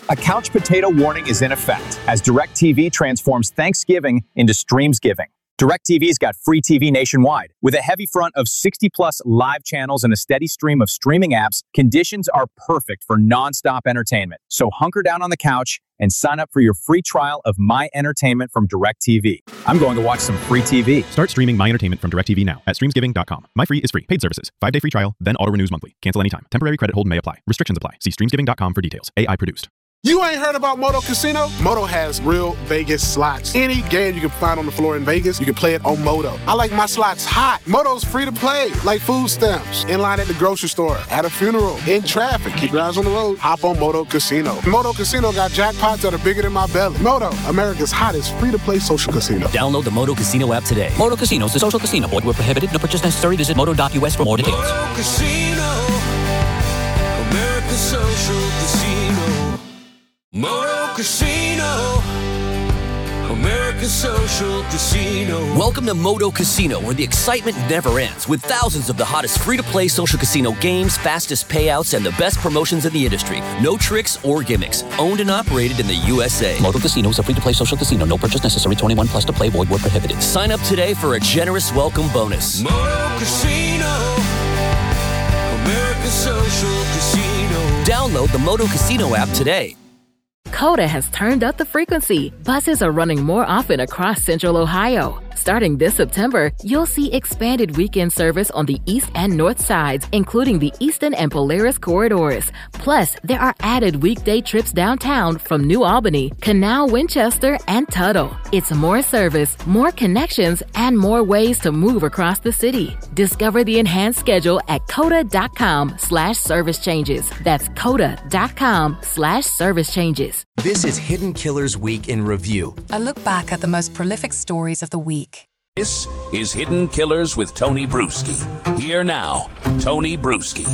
A couch potato warning is in effect as DirecTV transforms Thanksgiving into Streamsgiving. DirecTV's got free TV nationwide. With a heavy front of 60-plus live channels and a steady stream of streaming apps, conditions are perfect for nonstop entertainment. So hunker down on the couch and sign up for your free trial of My Entertainment from DirecTV. I'm going to watch some free TV. Start streaming My Entertainment from DirecTV now at streamsgiving.com. My Free is free. Paid services. 5-day free trial, then auto-renews monthly. Cancel anytime. Temporary credit hold may apply. Restrictions apply. See streamsgiving.com for details. AI produced. You ain't heard about Moto Casino? Moto has real Vegas slots. Any game you can find on the floor in Vegas, you can play it on Moto. I like my slots hot. Moto's free to play, like food stamps. In line at the grocery store, at a funeral, in traffic. Keep your eyes on the road. Hop on Moto Casino. Moto Casino got jackpots that are bigger than my belly. Moto, America's hottest free-to-play social casino. Download the Moto Casino app today. Moto Casino is a social casino. Void where prohibited. No purchase necessary. Visit moto.us for more details. Moto Casino, America's social casino. Moto Casino, America's social casino. Welcome to Moto Casino, where the excitement never ends, with thousands of the hottest free-to-play social casino games, fastest payouts, and the best promotions in the industry. No tricks or gimmicks. Owned and operated in the USA. Moto Casino is a free-to-play social casino. No purchase necessary. 21 plus to play. Void where prohibited. Sign up today for a generous welcome bonus. Moto Casino, America's social casino. Download the Moto Casino app today. Coda has turned up the frequency. Buses are running more often across Central Ohio. Starting this September, you'll see expanded weekend service on the east and north sides, including the Easton and Polaris corridors. Plus, there are added weekday trips downtown from New Albany, Canal, Winchester, and Tuttle. It's more service, more connections, and more ways to move across the city. Discover the enhanced schedule at coda.com/service changes. That's coda.com/service changes. This is Hidden Killers Week in Review. A look back at the most prolific stories of the week. This is Hidden Killers with Tony Bruschi. Here now, Tony Bruschi.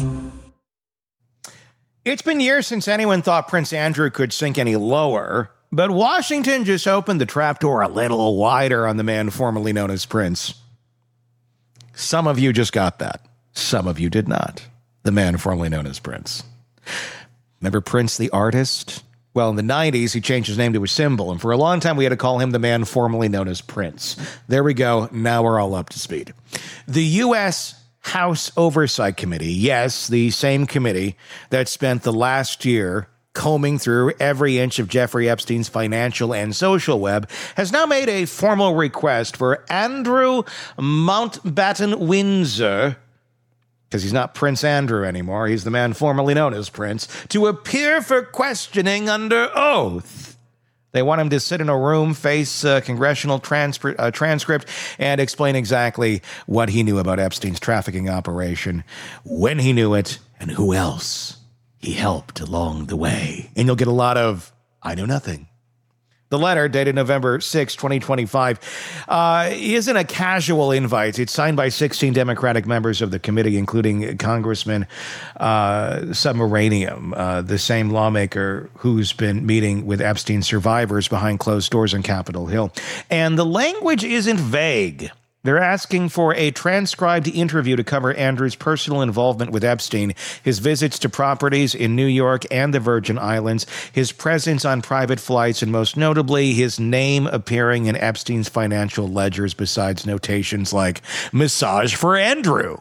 It's been years since anyone thought Prince Andrew could sink any lower, but Washington just opened the trapdoor a little wider on the man formerly known as Prince. Some of you just got that. Some of you did not. The man formerly known as Prince. Remember Prince the artist? Well, in the 90s, he changed his name to a symbol, and for a long time, we had to call him the man formerly known as Prince. There we go. Now we're all up to speed. The U.S. House Oversight Committee, yes, the same committee that spent the last year combing through every inch of Jeffrey Epstein's financial and social web, has now made a formal request for Andrew Mountbatten Windsor, because he's not Prince Andrew anymore, he's the man formerly known as Prince, to appear for questioning under oath. They want him to sit in a room, face a congressional transcript, and explain exactly what he knew about Epstein's trafficking operation, when he knew it, and who else he helped along the way. And you'll get a lot of, I know nothing. The letter, dated November 6, 2025, isn't a casual invite. It's signed by 16 Democratic members of the committee, including Congressman Submaranium, the same lawmaker who's been meeting with Epstein survivors behind closed doors on Capitol Hill. And the language isn't vague. They're asking for a transcribed interview to cover Andrew's personal involvement with Epstein, his visits to properties in New York and the Virgin Islands, his presence on private flights, and most notably, his name appearing in Epstein's financial ledgers besides notations like massage for Andrew.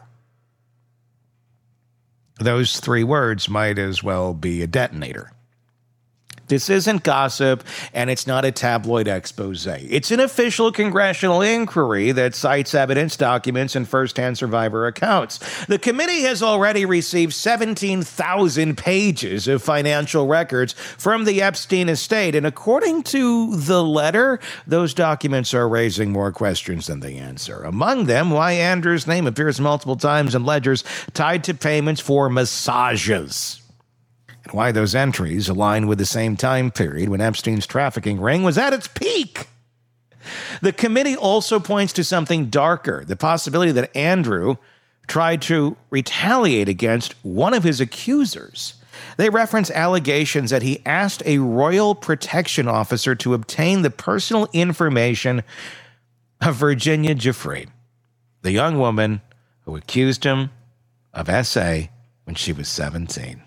Those three words might as well be a detonator. This isn't gossip, and it's not a tabloid expose. It's an official congressional inquiry that cites evidence, documents, and first-hand survivor accounts. The committee has already received 17,000 pages of financial records from the Epstein estate, and according to the letter, those documents are raising more questions than they answer. Among them, why Andrew's name appears multiple times in ledgers tied to payments for massages. And why those entries align with the same time period when Epstein's trafficking ring was at its peak. The committee also points to something darker, the possibility that Andrew tried to retaliate against one of his accusers. They reference allegations that he asked a royal protection officer to obtain the personal information of Virginia Giuffre, the young woman who accused him of SA when she was 17.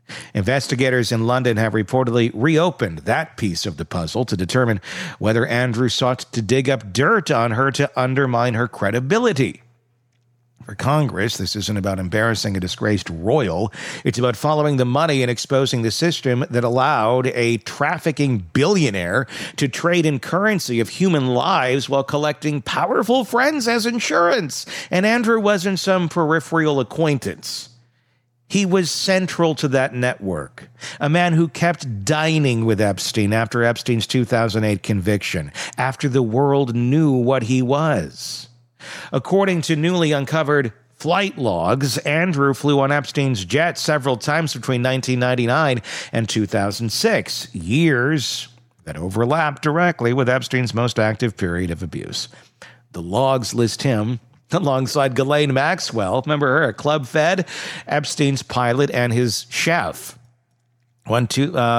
Investigators in London have reportedly reopened that piece of the puzzle to determine whether Andrew sought to dig up dirt on her to undermine her credibility. For Congress, this isn't about embarrassing a disgraced royal. It's about following the money and exposing the system that allowed a trafficking billionaire to trade in currency of human lives while collecting powerful friends as insurance. And Andrew wasn't some peripheral acquaintance. He was central to that network, a man who kept dining with Epstein after Epstein's 2008 conviction, after the world knew what he was. According to newly uncovered flight logs, Andrew flew on Epstein's jet several times between 1999 and 2006, years that overlapped directly with Epstein's most active period of abuse. The logs list him alongside Ghislaine Maxwell, remember her, a club fed, Epstein's pilot and his chef. One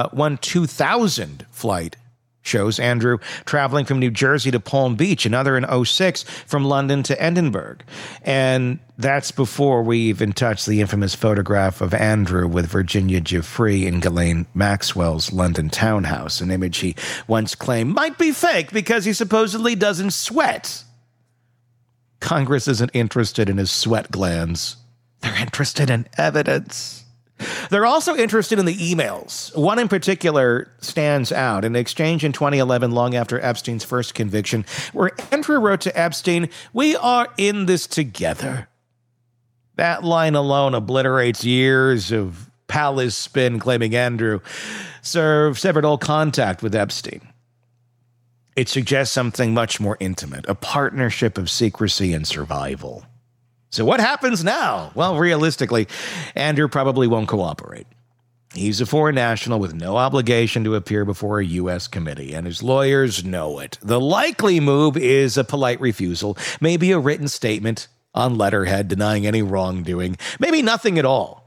2000 flight shows Andrew traveling from New Jersey to Palm Beach, another in 2006 from London to Edinburgh. And that's before we even touch the infamous photograph of Andrew with Virginia Giuffre in Ghislaine Maxwell's London townhouse, an image he once claimed might be fake because he supposedly doesn't sweat. Congress isn't interested in his sweat glands. They're interested in evidence. They're also interested in the emails. One in particular stands out, an exchange in 2011, long after Epstein's first conviction, where Andrew wrote to Epstein, "We are in this together." That line alone obliterates years of palace spin claiming Andrew severed all contact with Epstein. It suggests something much more intimate, a partnership of secrecy and survival. So what happens now? Well, realistically, Andrew probably won't cooperate. He's a foreign national with no obligation to appear before a U.S. committee, and his lawyers know it. The likely move is a polite refusal, maybe a written statement on letterhead denying any wrongdoing, maybe nothing at all.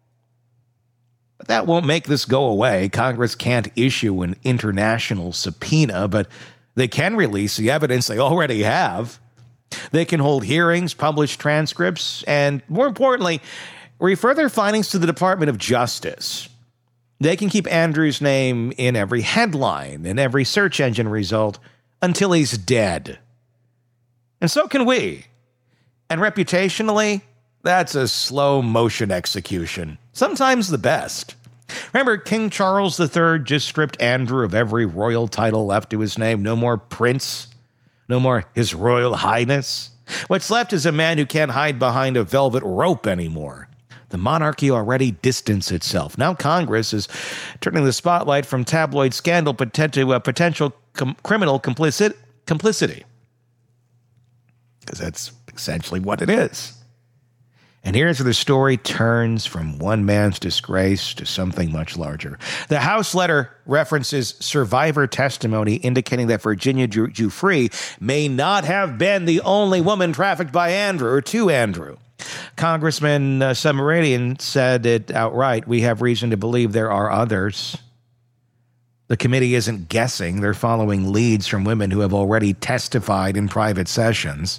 But that won't make this go away. Congress can't issue an international subpoena, but they can release the evidence they already have. They can hold hearings, publish transcripts, and more importantly, refer their findings to the Department of Justice. They can keep Andrew's name in every headline and every search engine result until he's dead. And so can we. And reputationally, that's a slow motion execution. Sometimes the best. Remember, King Charles III just stripped Andrew of every royal title left to his name. No more prince. No more His Royal Highness. What's left is a man who can't hide behind a velvet rope anymore. The monarchy already distanced itself. Now Congress is turning the spotlight from tabloid scandal to potential criminal complicity. Because that's essentially what it is. And here's where the story turns from one man's disgrace to something much larger. The House letter references survivor testimony indicating that Virginia Giuffre may not have been the only woman trafficked by Andrew or to Andrew. Congressman Subramanian said it outright. "We have reason to believe there are others." The committee isn't guessing. They're following leads from women who have already testified in private sessions.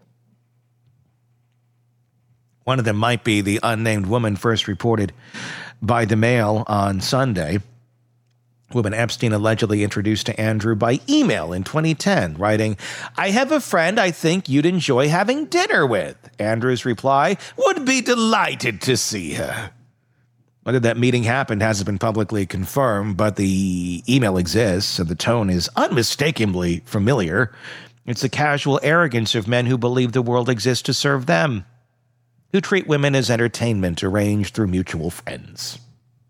One of them might be the unnamed woman first reported by the Mail on Sunday. Woman Epstein allegedly introduced to Andrew by email in 2010, writing, "I have a friend I think you'd enjoy having dinner with." Andrew's reply, "Would be delighted to see her." Whether that meeting happened hasn't been publicly confirmed, but the email exists, and the tone is unmistakably familiar. It's the casual arrogance of men who believe the world exists to serve them, who treat women as entertainment arranged through mutual friends.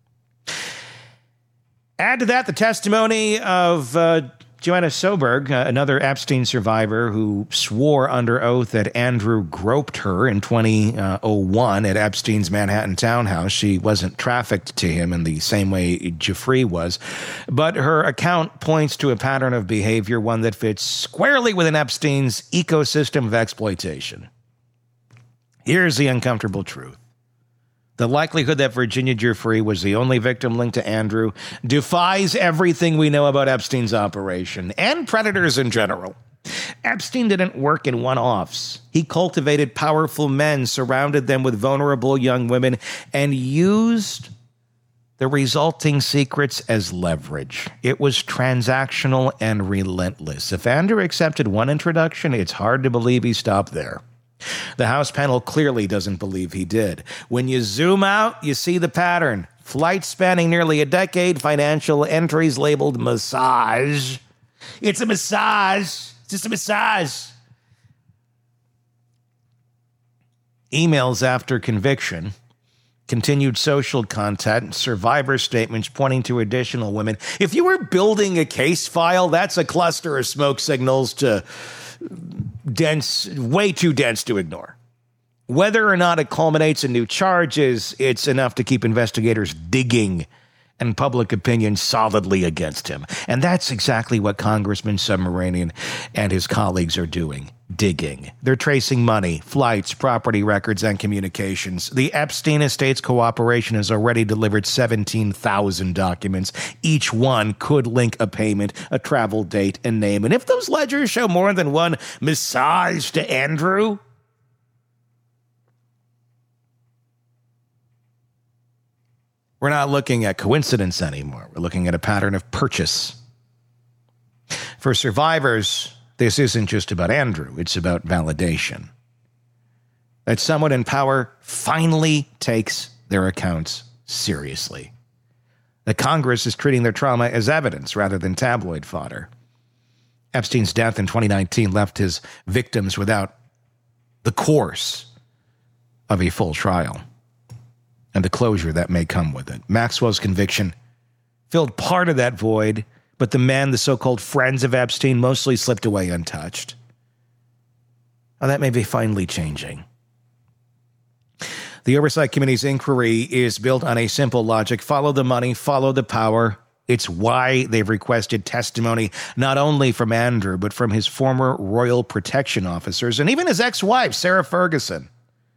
Add to that the testimony of Joanna Soberg, another Epstein survivor who swore under oath that Andrew groped her in 2001 at Epstein's Manhattan townhouse. She wasn't trafficked to him in the same way Giuffre was, but her account points to a pattern of behavior, one that fits squarely within Epstein's ecosystem of exploitation. Here's the uncomfortable truth. The likelihood that Virginia Giuffre was the only victim linked to Andrew defies everything we know about Epstein's operation and predators in general. Epstein didn't work in one-offs. He cultivated powerful men, surrounded them with vulnerable young women, and used the resulting secrets as leverage. It was transactional and relentless. If Andrew accepted one introduction, it's hard to believe he stopped there. The House panel clearly doesn't believe he did. When you zoom out, you see the pattern. Flights spanning nearly a decade, financial entries labeled massage. It's a massage. It's just a massage. Emails after conviction. Continued social content, survivor statements pointing to additional women. If you were building a case file, that's a cluster of smoke signals way too dense to ignore. Whether or not it culminates in new charges, it's enough to keep investigators digging and public opinion solidly against him. And that's exactly what Congressman Submaranian and his colleagues are doing. Digging. They're tracing money, flights, property records, and communications. The Epstein Estate's cooperation has already delivered 17,000 documents. Each one could link a payment, a travel date, and name. And if those ledgers show more than one massage to Andrew, we're not looking at coincidence anymore. We're looking at a pattern of purchase. For survivors, this isn't just about Andrew. It's about validation. That someone in power finally takes their accounts seriously. That Congress is treating their trauma as evidence rather than tabloid fodder. Epstein's death in 2019 left his victims without the course of a full trial and the closure that may come with it. Maxwell's conviction filled part of that void, but the men, the so-called friends of Epstein, mostly slipped away untouched. Well, that may be finally changing. The Oversight Committee's inquiry is built on a simple logic. Follow the money, follow the power. It's why they've requested testimony not only from Andrew, but from his former Royal Protection officers and even his ex-wife, Sarah Ferguson.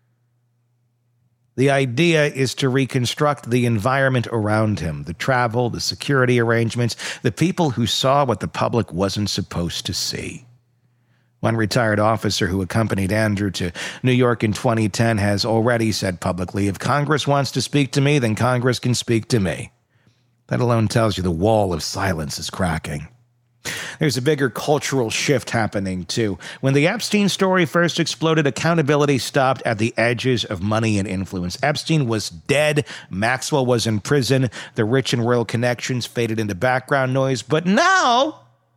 The idea is to reconstruct the environment around him, the travel, the security arrangements, the people who saw what the public wasn't supposed to see. One retired officer who accompanied Andrew to New York in 2010 has already said publicly, if Congress wants to speak to me, then Congress can speak to me. That alone tells you the wall of silence is cracking. There's a bigger cultural shift happening, too. When the Epstein story first exploded, accountability stopped at the edges of money and influence. Epstein was dead. Maxwell was in prison. The rich and royal connections faded into background noise. But now,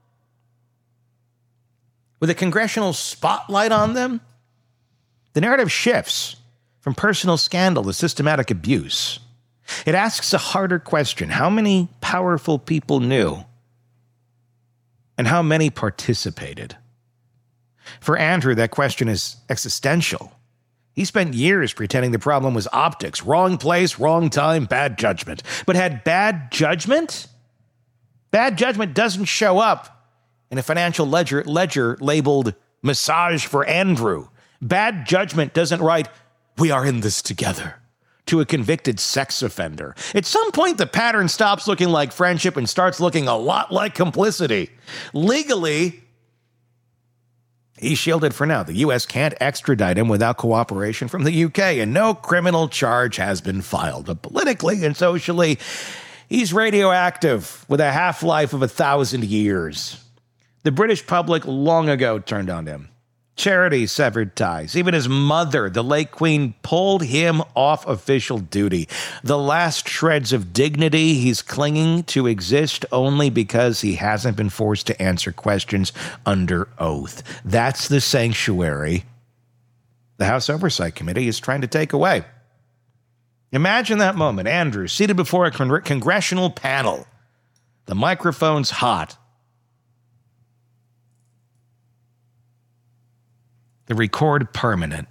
with a congressional spotlight on them, the narrative shifts from personal scandal to systematic abuse. It asks a harder question. How many powerful people knew? And how many participated? For Andrew, that question is existential. He spent years pretending the problem was optics, wrong place, wrong time, bad judgment. But had bad judgment? Bad judgment doesn't show up in a financial ledger labeled massage for Andrew. Bad judgment doesn't write, we are in this together, to a convicted sex offender. At some point, the pattern stops looking like friendship and starts looking a lot like complicity. Legally, he's shielded for now. The U.S. can't extradite him without cooperation from the U.K., and no criminal charge has been filed. But politically and socially, he's radioactive with a half-life of 1,000 years. The British public long ago turned on him. Charity severed ties. Even his mother, the late Queen, pulled him off official duty. The last shreds of dignity he's clinging to exist only because he hasn't been forced to answer questions under oath. That's the sanctuary the House Oversight Committee is trying to take away. Imagine that moment. Andrew, seated before a congressional panel. The microphone's hot. The record permanent.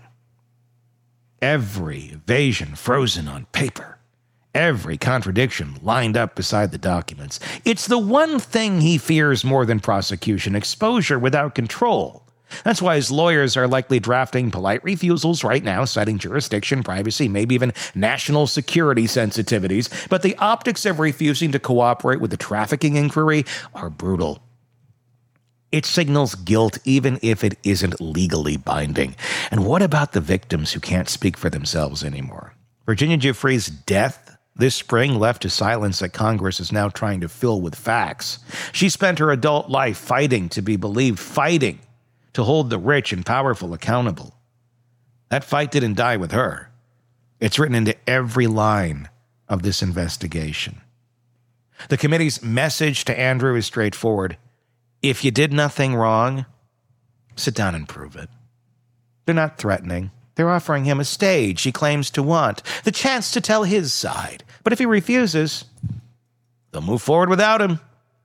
Every evasion frozen on paper. Every contradiction lined up beside the documents. It's the one thing he fears more than prosecution, exposure without control. That's why his lawyers are likely drafting polite refusals right now, citing jurisdiction, privacy, maybe even national security sensitivities. But the optics of refusing to cooperate with the trafficking inquiry are brutal. It signals guilt even if it isn't legally binding. And what about the victims who can't speak for themselves anymore? Virginia Giuffre's death this spring left a silence that Congress is now trying to fill with facts. She spent her adult life fighting to be believed, fighting to hold the rich and powerful accountable. That fight didn't die with her. It's written into every line of this investigation. The committee's message to Andrew is straightforward. If you did nothing wrong, sit down and prove it. They're not threatening. They're offering him a stage he claims to want, the chance to tell his side. But if he refuses, they'll move forward without him.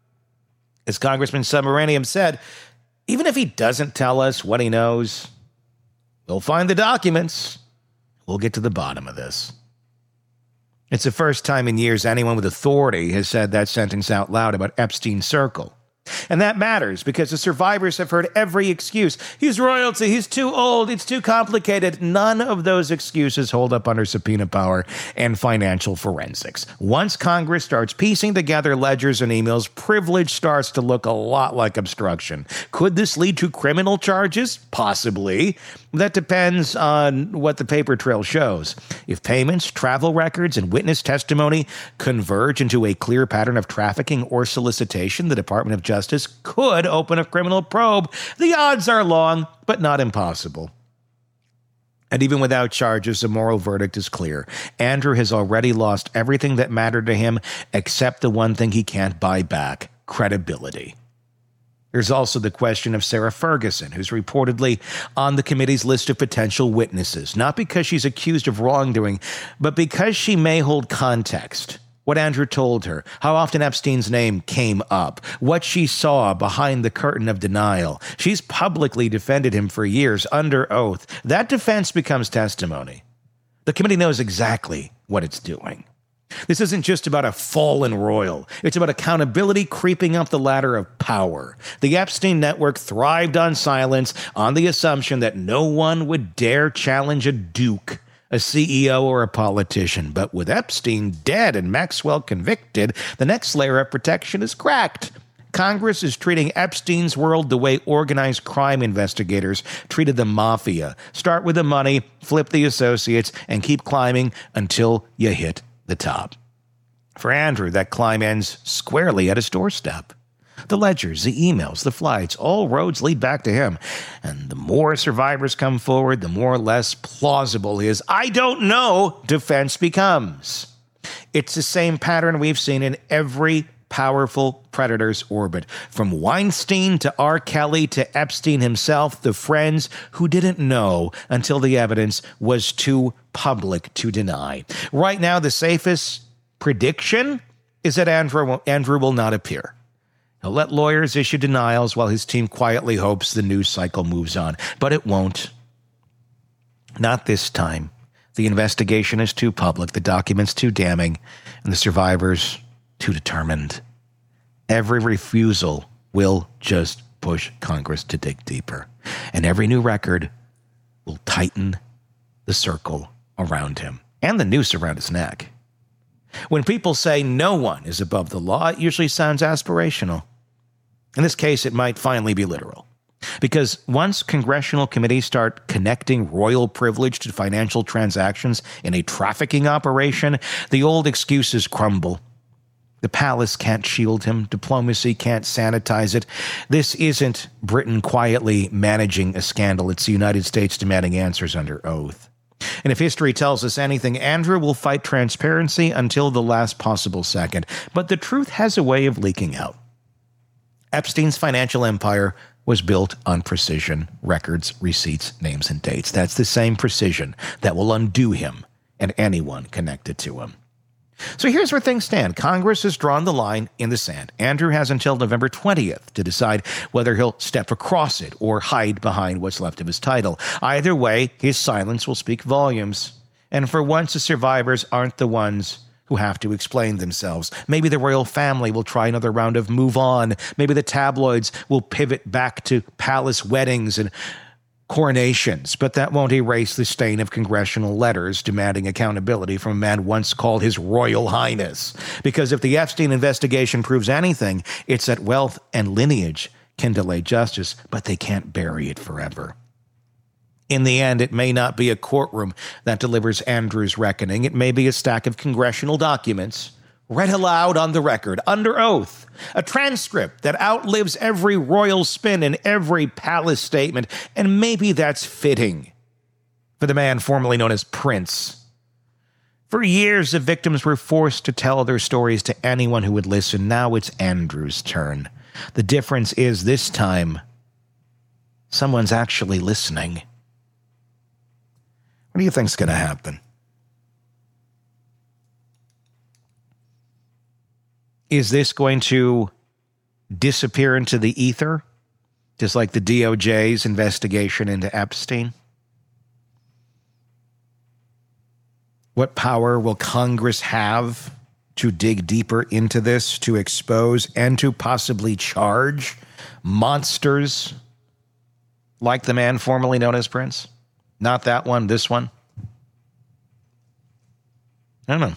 As Congressman Submaranium said, even if he doesn't tell us what he knows, we'll find the documents. We'll get to the bottom of this. It's the first time in years anyone with authority has said that sentence out loud about Epstein's circle. And that matters because the survivors have heard every excuse. He's royalty, he's too old, it's too complicated. None of those excuses hold up under subpoena power and financial forensics. Once Congress starts piecing together ledgers and emails, privilege starts to look a lot like obstruction. Could this lead to criminal charges? Possibly. That depends on what the paper trail shows. If payments, travel records, and witness testimony converge into a clear pattern of trafficking or solicitation, the Department of Justice could open a criminal probe. The odds are long, but not impossible. And even without charges, the moral verdict is clear. Andrew has already lost everything that mattered to him except the one thing he can't buy back: credibility. There's also the question of Sarah Ferguson, who's reportedly on the committee's list of potential witnesses, not because she's accused of wrongdoing, but because she may hold context. What Andrew told her, how often Epstein's name came up, what she saw behind the curtain of denial. She's publicly defended him for years under oath. That defense becomes testimony. The committee knows exactly what it's doing. This isn't just about a fallen royal. It's about accountability creeping up the ladder of power. The Epstein network thrived on silence, on the assumption that no one would dare challenge a duke, a CEO, or a politician. But with Epstein dead and Maxwell convicted, the next layer of protection is cracked. Congress is treating Epstein's world the way organized crime investigators treated the mafia. Start with the money, flip the associates, and keep climbing until you hit the top. For Andrew, that climb ends squarely at his doorstep. The ledgers, the emails, the flights, all roads lead back to him. And the more survivors come forward, the more or less plausible his "I don't know" defense becomes. It's the same pattern we've seen in every powerful predator's orbit. From Weinstein to R. Kelly to Epstein himself, the friends who didn't know until the evidence was too public to deny. Right now, the safest prediction is that Andrew will not appear. He'll let lawyers issue denials while his team quietly hopes the news cycle moves on. But it won't. Not this time. The investigation is too public, the documents too damning, and the survivors too determined. Every refusal will just push Congress to dig deeper. And every new record will tighten the circle around him and the noose around his neck. When people say no one is above the law, it usually sounds aspirational. In this case, it might finally be literal. Because once congressional committees start connecting royal privilege to financial transactions in a trafficking operation, the old excuses crumble. The palace can't shield him. Diplomacy can't sanitize it. This isn't Britain quietly managing a scandal. It's the United States demanding answers under oath. And if history tells us anything, Andrew will fight transparency until the last possible second. But the truth has a way of leaking out. Epstein's financial empire was built on precision: records, receipts, names, and dates. That's the same precision that will undo him and anyone connected to him. So here's where things stand. Congress has drawn the line in the sand. Andrew has until November 20th to decide whether he'll step across it or hide behind what's left of his title. Either way, his silence will speak volumes. And for once, the survivors aren't the ones who have to explain themselves. Maybe the royal family will try another round of move on. Maybe the tabloids will pivot back to palace weddings and coronations, but that won't erase the stain of congressional letters demanding accountability from a man once called His Royal Highness. Because if the Epstein investigation proves anything, it's that wealth and lineage can delay justice, but they can't bury it forever. In the end, it may not be a courtroom that delivers Andrew's reckoning. It may be a stack of congressional documents read aloud on the record, under oath, a transcript that outlives every royal spin and every palace statement, and maybe that's fitting for the man formerly known as Prince. For years, the victims were forced to tell their stories to anyone who would listen. Now it's Andrew's turn. The difference is this time, someone's actually listening. What do you think's going to happen? Is this going to disappear into the ether, just like the DOJ's investigation into Epstein? What power will Congress have to dig deeper into this, to expose and to possibly charge monsters like the man formerly known as Prince? Not that one, this one. I don't know.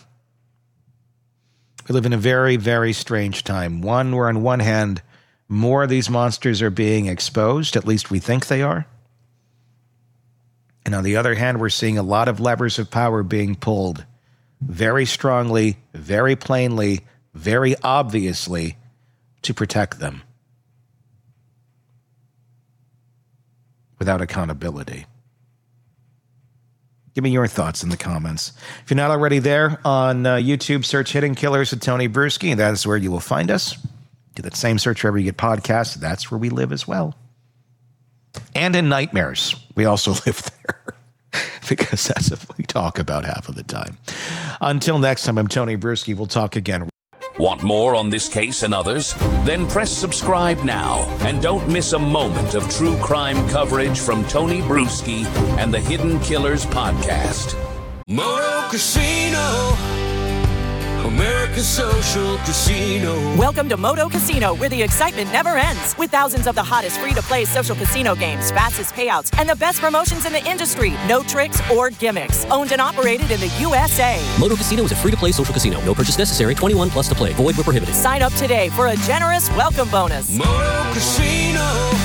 We live in a very, very strange time. One where on one hand, more of these monsters are being exposed, at least we think they are. And on the other hand, we're seeing a lot of levers of power being pulled very strongly, very plainly, very obviously to protect them without accountability. Give me your thoughts in the comments. If you're not already there on YouTube, search Hidden Killers with Tony Bruschi. That is where you will find us. Do that same search wherever you get podcasts. That's where we live as well. And in nightmares, we also live there. Because that's what we talk about half of the time. Until next time, I'm Tony Bruschi. We'll talk again. Want more on this case and others? Then press subscribe now and don't miss a moment of true crime coverage from Tony Bruschi and the Hidden Killers podcast. Moto Casino, America's social casino. Welcome to Moto Casino, where the excitement never ends. With thousands of the hottest free-to-play social casino games, fastest payouts, and the best promotions in the industry. No tricks or gimmicks. Owned and operated in the USA. Moto Casino is a free-to-play social casino. No purchase necessary. 21 plus to play. Void where prohibited. Sign up today for a generous welcome bonus. Moto Casino,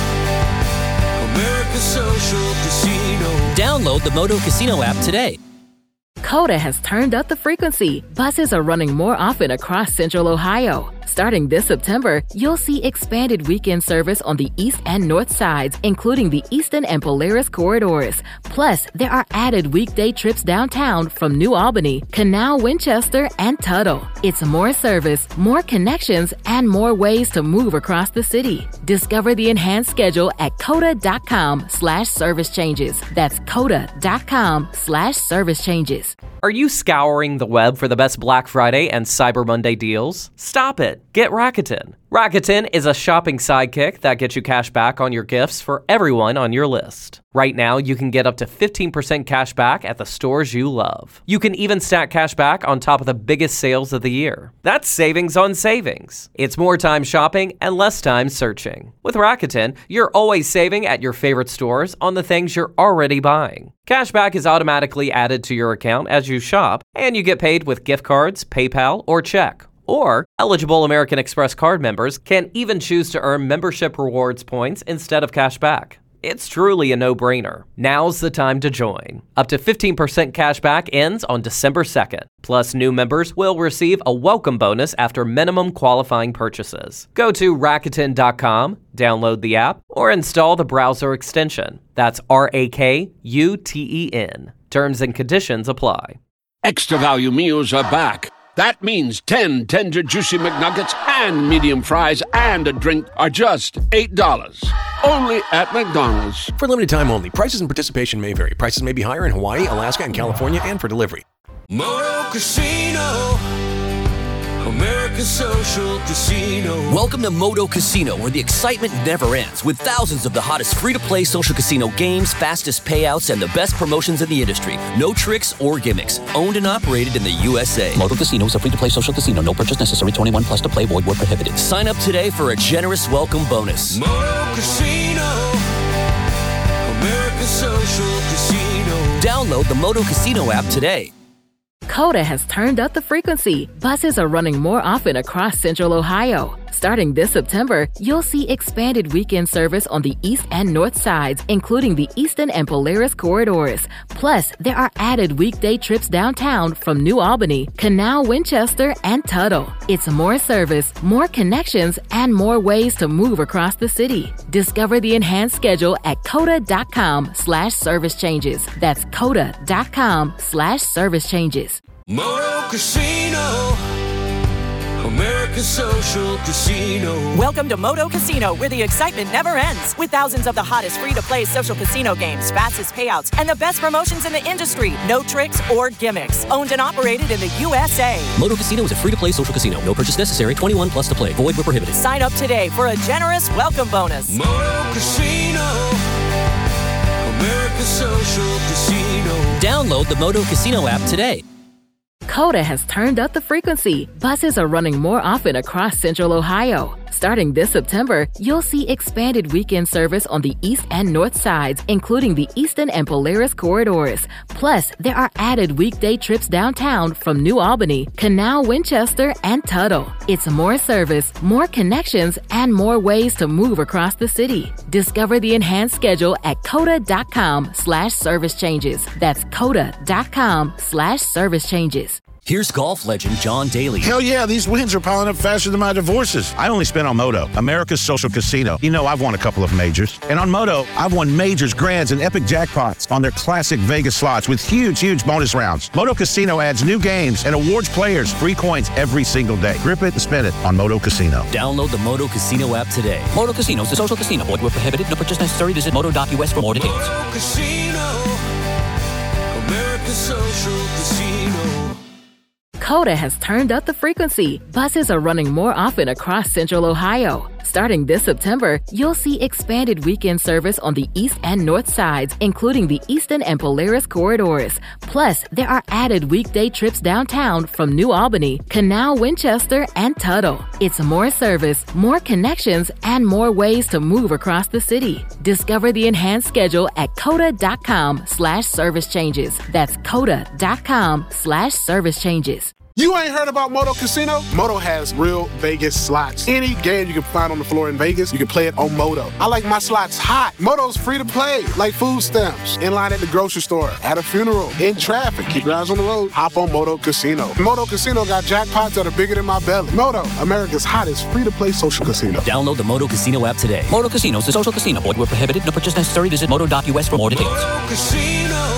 America's social casino. Download the Moto Casino app today. Coda has turned up the frequency. Buses are running more often across Central Ohio. Starting this September, you'll see expanded weekend service on the east and north sides, including the Eastern and Polaris corridors. Plus, there are added weekday trips downtown from New Albany, Canal, Winchester, and Tuttle. It's more service, more connections, and more ways to move across the city. Discover the enhanced schedule at coda.com/service changes. That's coda.com/service changes. Are you scouring the web for the best Black Friday and Cyber Monday deals? Stop it. Get Rakuten. Rakuten is a shopping sidekick that gets you cash back on your gifts for everyone on your list. Right now, you can get up to 15% cash back at the stores you love. You can even stack cash back on top of the biggest sales of the year. That's savings on savings. It's more time shopping and less time searching. With Rakuten, you're always saving at your favorite stores on the things you're already buying. Cashback is automatically added to your account as you shop, and you get paid with gift cards, PayPal, or check. Or, eligible American Express card members can even choose to earn membership rewards points instead of cash back. It's truly a no-brainer. Now's the time to join. Up to 15% cash back ends on December 2nd. Plus, new members will receive a welcome bonus after minimum qualifying purchases. Go to Rakuten.com, download the app, or install the browser extension. That's RAKUTEN. Terms and conditions apply. Extra value meals are back. That means 10 tender, juicy McNuggets and medium fries and a drink are just $8. Only at McDonald's. For limited time only. Prices and participation may vary. Prices may be higher in Hawaii, Alaska, and California, and for delivery. Moto Casino, America's social casino. Welcome to Moto Casino, where the excitement never ends. With thousands of the hottest free-to-play social casino games, fastest payouts, and the best promotions in the industry. No tricks or gimmicks. Owned and operated in the USA. Moto Casino is a free-to-play social casino. No purchase necessary. 21 plus to play. Void where prohibited. Sign up today for a generous welcome bonus. Moto Casino, America's social casino. Download the Moto Casino app today. Coda has turned up the frequency. Buses are running more often across Central Ohio. Starting this September, you'll see expanded weekend service on the east and north sides, including the Eastern and Polaris corridors. Plus, there are added weekday trips downtown from New Albany, Canal, Winchester, and Tuttle. It's more service, more connections, and more ways to move across the city. Discover the enhanced schedule at coda.com/service changes. That's coda.com/service changes. Moto Casino, America's social casino. Welcome to Moto Casino, where the excitement never ends. With thousands of the hottest free-to-play social casino games, fastest payouts, and the best promotions in the industry. No tricks or gimmicks. Owned and operated in the USA. Moto Casino is a free-to-play social casino. No purchase necessary. 21 plus to play. Void where prohibited. Sign up today for a generous welcome bonus. Moto Casino, America's social casino. Download the Moto Casino app today. COTA has turned up the frequency. Buses are running more often across Central Ohio. Starting this September, you'll see expanded weekend service on the east and north sides, including the Eastern and Polaris corridors. Plus, there are added weekday trips downtown from New Albany, Canal, Winchester, and Tuttle. It's more service, more connections, and more ways to move across the city. Discover the enhanced schedule at coda.com/service changes. That's coda.com/service changes. Here's golf legend John Daly. Hell yeah, these wins are piling up faster than my divorces. I only spent on Moto, America's social casino. You know, I've won a couple of majors. And on Moto, I've won majors, grands, and epic jackpots on their classic Vegas slots with huge bonus rounds. Moto Casino adds new games and awards players free coins every single day. Grip it and spin it on Moto Casino. Download the Moto Casino app today. Moto Casino is a social casino. Void where prohibited. No purchase necessary. Visit moto.us for more details. Moto Casino, America's social casino. COTA has turned up the frequency. Buses are running more often across Central Ohio. Starting this September, you'll see expanded weekend service on the east and north sides, including the Eastern and Polaris corridors. Plus, there are added weekday trips downtown from New Albany, Canal, Winchester, and Tuttle. It's more service, more connections, and more ways to move across the city. Discover the enhanced schedule at coda.com/service changes. That's coda.com/service changes. You ain't heard about Moto Casino? Moto has real Vegas slots. Any game you can find on the floor in Vegas, you can play it on Moto. I like my slots hot. Moto's free to play, like food stamps. In line at the grocery store, at a funeral, in traffic. Keep your eyes on the road. Hop on Moto Casino. Moto Casino got jackpots that are bigger than my belly. Moto, America's hottest free-to-play social casino. Download the Moto Casino app today. Moto Casino is a social casino. Void where prohibited. No purchase necessary. Visit moto.us for more details. Moto Casino,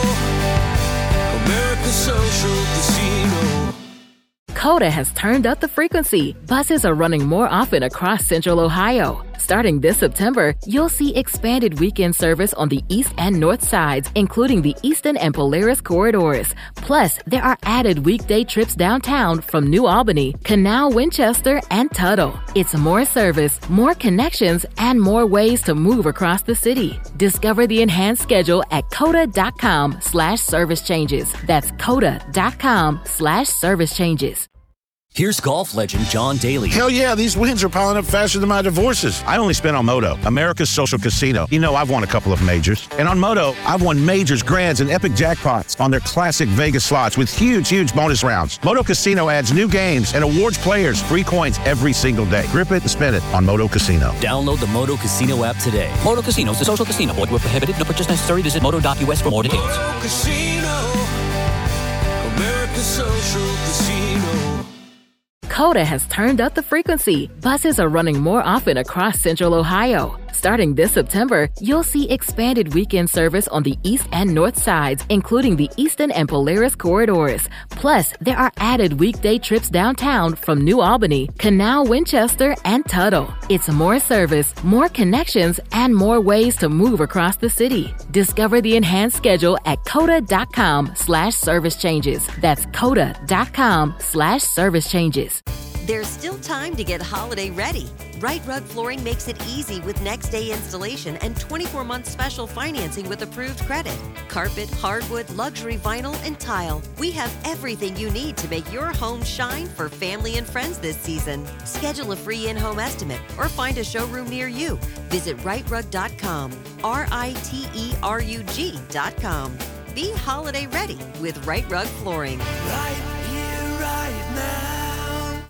America's social casino. COTA has turned up the frequency. Buses are running more often across Central Ohio. Starting this September, you'll see expanded weekend service on the east and north sides, including the Eastern and Polaris corridors. Plus, there are added weekday trips downtown from New Albany, Canal, Winchester, and Tuttle. It's more service, more connections, and more ways to move across the city. Discover the enhanced schedule at coda.com/service changes. That's coda.com/service changes. Here's golf legend John Daly. Hell yeah, these wins are piling up faster than my divorces. I only spent on Moto, America's social casino. You know, I've won a couple of majors. And on Moto, I've won majors, grands, and epic jackpots on their classic Vegas slots with huge bonus rounds. Moto Casino adds new games and awards players free coins every single day. Grip it and spin it on Moto Casino. Download the Moto Casino app today. Moto Casino is a social casino. Void where prohibited. No purchase necessary. Visit moto.us for more details. Moto Casino, America's social casino. COTA has turned up the frequency. Buses are running more often across Central Ohio. Starting this September, you'll see expanded weekend service on the east and north sides, including the Eastern and Polaris corridors. Plus, there are added weekday trips downtown from New Albany, Canal, Winchester, and Tuttle. It's more service, more connections, and more ways to move across the city. Discover the enhanced schedule at coda.com/service changes. That's coda.com/service changes. There's still time to get holiday ready. Right Rug Flooring makes it easy with next day installation and 24-month special financing with approved credit. Carpet, hardwood, luxury vinyl, and tile. We have everything you need to make your home shine for family and friends this season. Schedule a free in-home estimate or find a showroom near you. Visit rightrug.com, RITERUG.com. Be holiday ready with Right Rug Flooring. Right here, right now.